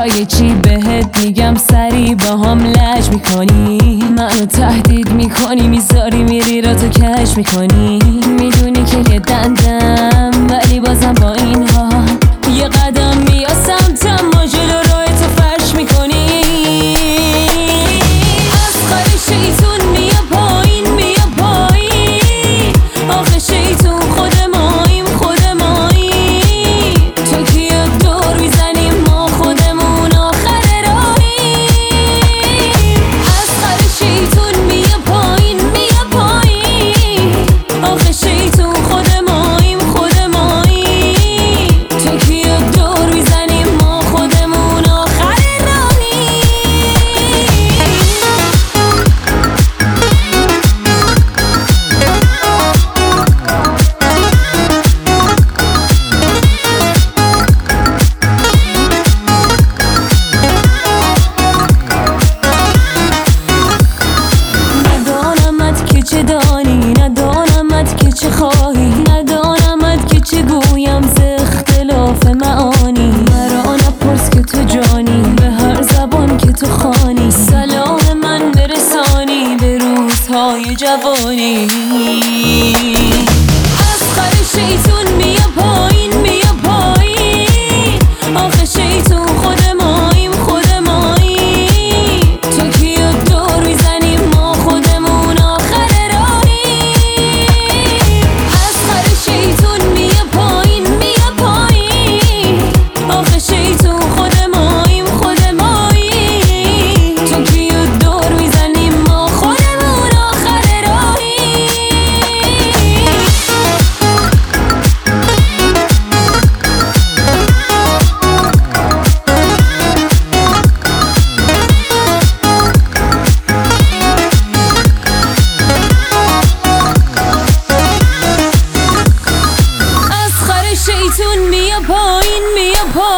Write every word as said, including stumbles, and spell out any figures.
یه چی بهت میگم سری با هم لج میکنی، منو تهدید میکنی، میذاری میری را تو کش میکنی. میدونی که یه دندم ولی بازم با این حال یه قدم بیا سمتم، ما جلو راه تو فرش میکنی. از خر شیطون میا پایین میا پایین، آخه شیطون خود ماییم خود ماییم. تو کیا دور میزنیم ما خودمون آخر راهیم. از خر شیطون میا پایین میا پایین، آخه شیطون خود ماییم خود ماییم. تو کیا دور میزنیم ما خودمون آخر راهیم. ندانمت که چه دانی، ندانمت که چه خواهی، ندانمت که چه گویم ز اختلاف معانی. مرا نپرس که تو جانی، به هر زبان که تو خوانی سلام من برسانی به روزهای جوانی. از خر شیطون میا پایین میا پایین، آخه شیطون خود ماییم خود ماییم. تو کیا دور میزنیم ما خودمون آخر راهیم. از خر شیطون میا پایین میا پایین، آخه شیطون خود ماییم خود ماییم. تو کیا دور میزنیم ما خودمون آخر راهیم. از خر شیطون میا پایین میا پایین.